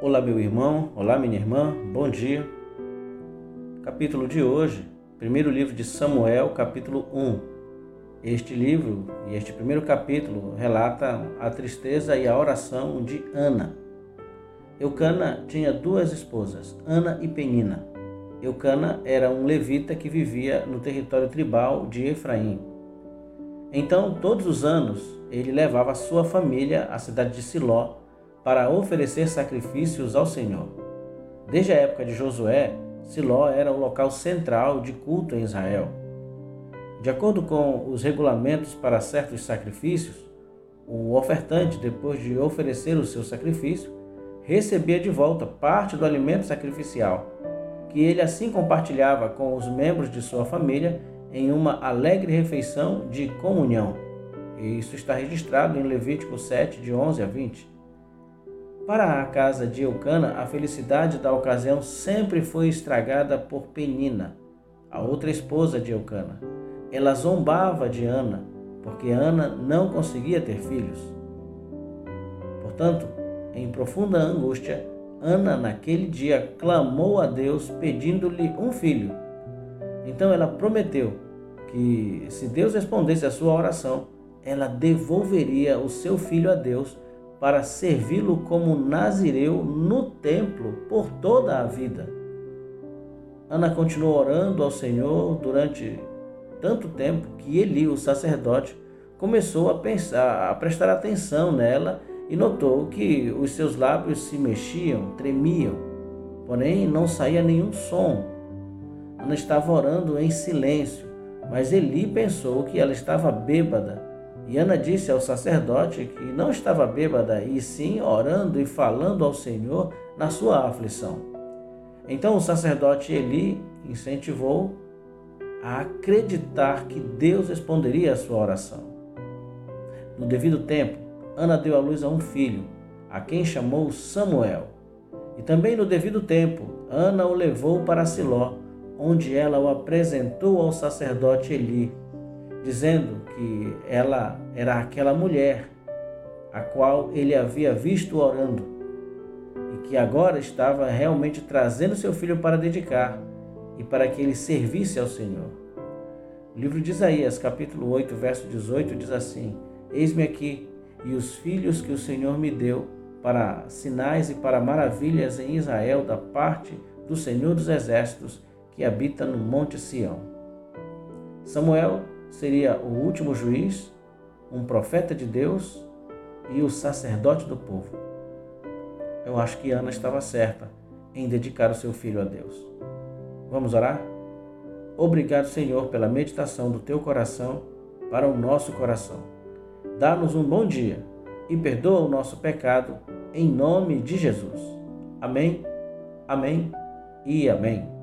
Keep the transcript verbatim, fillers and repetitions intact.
Olá, meu irmão, olá, minha irmã, bom dia. Capítulo de hoje, primeiro livro de Samuel, capítulo um. Este livro e este primeiro capítulo relata a tristeza e a oração de Ana. Eucana tinha duas esposas, Ana e Penina. Eucana era um levita que vivia no território tribal de Efraim. Então, todos os anos, ele levava sua família à cidade de Siló para oferecer sacrifícios ao Senhor. Desde a época de Josué, Siló era o local central de culto em Israel. De acordo com os regulamentos para certos sacrifícios, o ofertante, depois de oferecer o seu sacrifício, recebia de volta parte do alimento sacrificial, que ele assim compartilhava com os membros de sua família em uma alegre refeição de comunhão. E isso está registrado em Levítico sete, de onze a vinte. Para a casa de Eucana, a felicidade da ocasião sempre foi estragada por Penina, a outra esposa de Eucana. Ela zombava de Ana, porque Ana não conseguia ter filhos. Portanto, em profunda angústia, Ana naquele dia clamou a Deus pedindo-lhe um filho. Então ela prometeu que, se Deus respondesse à sua oração, ela devolveria o seu filho a Deus para servi-lo como nazireu no templo por toda a vida. Ana continuou orando ao Senhor durante tanto tempo que Eli, o sacerdote, começou a pensar, a prestar atenção nela e notou que os seus lábios se mexiam, tremiam, porém não saía nenhum som. Ana estava orando em silêncio, mas Eli pensou que ela estava bêbada. E Ana disse ao sacerdote que não estava bêbada, e sim orando e falando ao Senhor na sua aflição. Então o sacerdote Eli incentivou a acreditar que Deus responderia à sua oração. No devido tempo, Ana deu à luz a um filho, a quem chamou Samuel. E também no devido tempo, Ana o levou para Siló, onde ela o apresentou ao sacerdote Eli, dizendo que ela era aquela mulher a qual ele havia visto orando e que agora estava realmente trazendo seu filho para dedicar e para que ele servisse ao Senhor. O livro de Isaías, capítulo oito, verso dezoito, diz assim: Eis-me aqui e os filhos que o Senhor me deu para sinais e para maravilhas em Israel da parte do Senhor dos Exércitos que habita no Monte Sião. Samuel seria o último juiz, um profeta de Deus e o sacerdote do povo. Eu acho que Ana estava certa em dedicar o seu filho a Deus. Vamos orar? Obrigado, Senhor, pela meditação do teu coração para o nosso coração. Dá-nos um bom dia e perdoa o nosso pecado em nome de Jesus. Amém, amém e amém.